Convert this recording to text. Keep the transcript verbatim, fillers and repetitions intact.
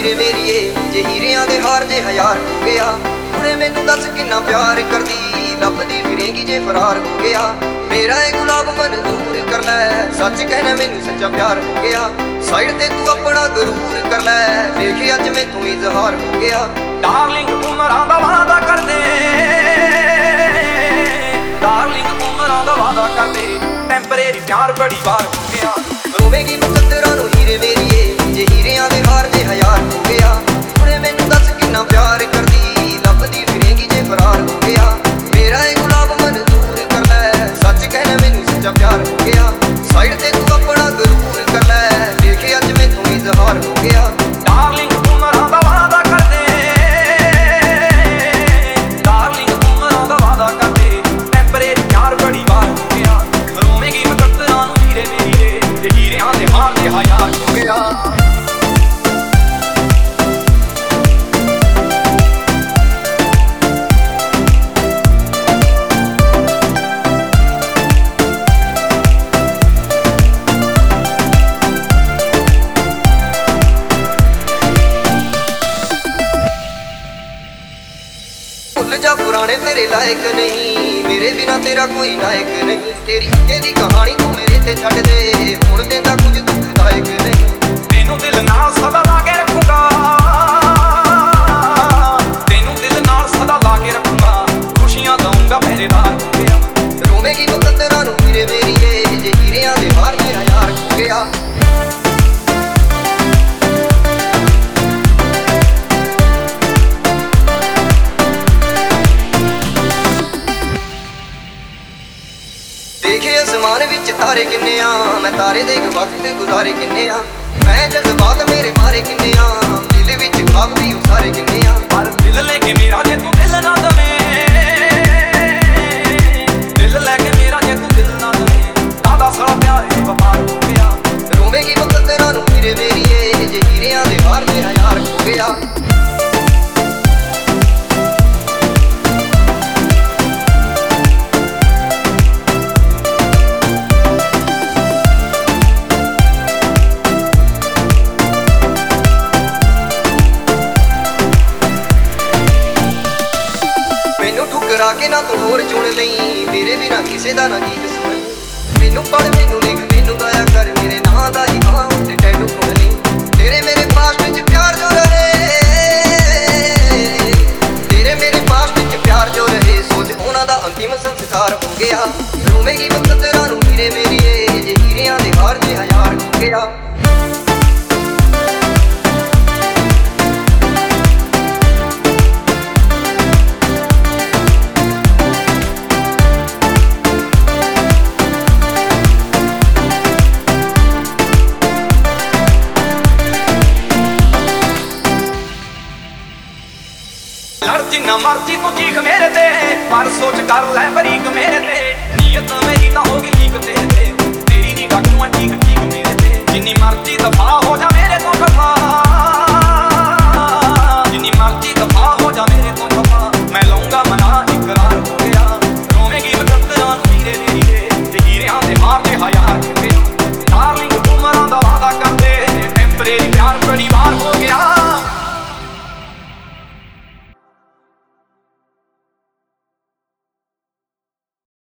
ਹੀਰੇ ਮੇਰੀਏ ਜੇ ਹੀਰਿਆਂ ਦੇ ਹਾਰ ਜੇ ਹਜ਼ਾਰ ਹੋ ਗਿਆ। ਹੁਣੇ ਮੈਨੂੰ ਦੱਸ ਕਿੰਨਾ ਪਿਆਰ ਕਰਦੀ ਲੱਭਦੀ ਫਿਰੇਂਗੀ ਜੇ ਫਰਾਰ ਹੋ ਗਿਆ। ਮੇਰਾ ਇਹ ਗੁਲਾਬ ਮਨਜ਼ੂਰ ਕਰ ਲੈ ਸੱਚ ਕਹਿਣਾ ਮੈਨੂੰ ਸੱਚਾ ਪਿਆਰ ਹੋ ਗਿਆ। ਸਾਈਡ ਤੇ ਤੂੰ ਆਪਣਾ ਗਰੂਰ ਕਰ ਲੈ ਵੇਖ ਅੱਜ ਮੈਥੋਂ ਇਜ਼ਹਾਰ ਹੋ ਗਿਆ। ਡਾਰਲਿੰਗ ਉਮਰਾਂ ਦਾ ਵਾਦਾ ਕਰਦੇ ਡਾਰਲਿੰਗ ਉਮਰਾਂ ਦਾ ਵਾਦਾ ਕਰਦੇ ਟੈਂਪਰੇਰੀ ਪਿਆਰ ਬੜੀ ਵਾਰ ਹੋ ਗਿਆ। ਰੋਵੇਂਗੀ ਮੁਕੱਦਰਾਂ ਨੂੰ ਹੀਰੇ ਮੇਰੀਏ ਜੇ ਹੀਰਿਆਂ ਦੇ ਹਾਰ ਜੇ ਹਜ਼ਾਰ ਹੋ ਗਿਆ। ਹੁਣੇ ਮੈਨੂੰ ਦੱਸ ਕਿੰਨਾ ਪਿਆਰ ਕਰਦੀ ਲੱਭਦੀ ਫਿਰੇਂਗੀ ਜੇ ਫਰਾਰ ਹੋ ਗਿਆ। ਮੇਰਾ ਇਹ ਗੁਲਾਬ ਮਨਜ਼ੂਰ ਕਰ ਲੈ ਸੱਚ ਕਹਿਣਾ ਮੈਨੂੰ ਸੱਚਾ ਪਿਆਰ ਹੋ ਗਿਆ। ਸਾਈਡ ਤੇ ਤੂੰ ਆਪਣਾ ਗਰੂਰ ਕਰ ਲੈ ਵੇਖ ਅੱਜ ਮੈਥੋਂ ਇਜ਼ਹਾਰ ਹੋ ਗਿਆ। ਡਾਰਲਿੰਗ ਉਮਰਾਂ ਦਾ ਵਾਦਾ ਕਰਦੇ ਡਾਰਲਿੰਗ ਉਮਰਾਂ ਦਾ ਵਾਦਾ ਕਰਦੇ ਟੈਂਪਰੇਰੀ ਪਿਆਰ ਬੜੀ ਵਾਰ ਹੋ ਗਿਆ। ਰੋਵੇਂਗੀ ਮੁਕੱਦਰਾਂ ਨੂੰ ਹੀਰੇ ਮੇਰੀਏ ਜੇ ਹੀਰਿਆਂ ਦੇ ਹਾਰ ਜੇ ਹਜ਼ਾਰ ਹੋ ਗਿਆ। ਭੁੱਲ ਜਾ ਪੁਰਾਣੇ ਤੇਰੇ ਲਾਇਕ ਨਹੀਂ ਮੇਰੇ ਬਿਨਾ ਤੇਰਾ ਕੋਈ ਨਾਇਕ ਨਹੀਂ। ਤੇਰੀ ਇਹਦੀ ਕਹਾਣੀ ਤੂੰ ਮੇਰੇ ਤੇ ਛੱਡ ਦੇ ਹੁਣ ਦਿੰਦਾ ਕੁਝ ਦੁਖਦਾਇਕ ਨਹੀਂ। ਤੈਨੂੰ ਦਿਲ ਨਾਲ ਸਦਾ ਲਾ ਕੇ ਰੱਖੂੰਗਾ ਤੈਨੂੰ ਦਿਲ ਨਾਲ ਸਦਾ ਲਾ ਕੇ ਰੱਖੂੰਗਾ ਖੁਸ਼ੀਆਂ ਦਊਂਗਾ ਪਹਿਰੇਦਾਰ ਹੋ ਗਿਆ। ਰੋਵੇਂਗੀ ਮੁਕੱਦਰਾਂ ਨੂੰ ਹੀਰੇ ਮੇਰੀਏ ਜੇ ਹੀਰਿਆਂ ਦੇ ਹਾਰ ਜੇ ਹਜ਼ਾਰ ਹੋ ਗਿਆ। ਦੇਖੇ ਅਸਮਾਨ ਵਿੱਚ ਤਾਰੇ ਕਿੰਨੇ ਆ ਮੈਂ ਤਾਰੇ ਦੇਖ ਵਕਤ ਗੁਜ਼ਾਰੇ ਕਿੰਨੇ ਆ। ਮੈਂ ਜਜ਼ਬਾਤ ਮੇਰੇ ਮਾਰੇ ਕਿੰਨੇ ਆ ਦਿਲ ਵਿੱਚ ਖਾਬ ਵੀ ਉਸਾਰੇ ਕਿੰਨੇ ਆ। ਪਰ ਦਿਲ ਲੈ ਕੇ ਮੇਰਾ ਜੇ ਤੂੰ ਦਿਲ ਨਾ ਦਵੇਂ ਦਿਲ ਲੈ ਕੇ ਮੇਰਾ ਜੇ ਤੂੰ ਦਿਲ ਨਾ ਦਵੇਂ ਦਾਦਾ ਸਾਲਾ ਪਿਆਰੇ ਵਫਾਰ ਹੋ ਗਿਆ। ਰੋਵੇਂਗੀ ਮੁਕੱਦਰਾਂ ਨੂੰ ਹੀਰੇ ਮੇਰੀਏ ਜੇ ਹੀਰਿਆਂ ਦੇ ਹਾਰ ਜੇ ਹਜ਼ਾਰ ਹੋ ਗਿਆ। ਠੁਕਰਾ ਕੇ ਨਾ ਤੂੰ ਹੋਰ ਚੁਣ ਲਈ ਮੇਰੇ ਬਿਨਾ ਕਿਸੇ ਦਾ ਨਾ ਗੀਤ ਸੁਣ। ਮੈਨੂੰ ਪੜ ਮੈਨੂੰ ਲਿਖ ਮੈਨੂੰ ਗਾਇਆ ਕਰ ਮੇਰੇ ਨਾਂ ਦਾ ਹੀ ਹਾਂ ਤੇ ਟੈਟੂ ਖੁਣ ਲਈ। ਤੇਰੇ ਮੇਰੇ ਪਾਸਟ ਵਿੱਚ ਪਿਆਰ ਜੋ ਰਹੇ ਤੇਰੇ ਮੇਰੇ ਪਾਸਟ ਵਿੱਚ ਪਿਆਰ ਜੋ ਰਹੇ ਸੋਚ ਉਹਨਾਂ ਦਾ ਅੰਤਿਮ ਸੰਸਕਾਰ ਹੋ ਗਿਆ। ਰੋਵੇਂਗੀ ਮੁਕੱਦਰਾਂ ਨੂੰ ਹੀਰੇ ਮੇਰੀਏ ਜੇ ਹੀਰਿਆਂ ਦੇ ਹਾਰ ਜੇ ਹਜ਼ਾਰ ਹੋ ਗਿਆ। ਲੜ ਜਿੰਨਾ ਮਰਜੀ ਤੂੰ ਚੀਖ ਮੇਰੇ ਤੇ ਪਰ ਸੋਚ ਕਰ ਲੈ ਬਰੀਕ ਮੇਰੇ ਤੇ ਨੀਅਤ ਮੇਰੀ ਤਾਂ ਹੋ ਗਈ ਲੀਕ ਤੇਰੇ ਤੇ ਤੇਰੀ ਨੀ ਡਾਕੂਆਂ ਠੀਕ ਠੀਕ ਮੇਰੇ ਤੇ ਜਿੰਨੀ ਮਰਜੀ ਦਫਾ ਹੋ ਜਾ।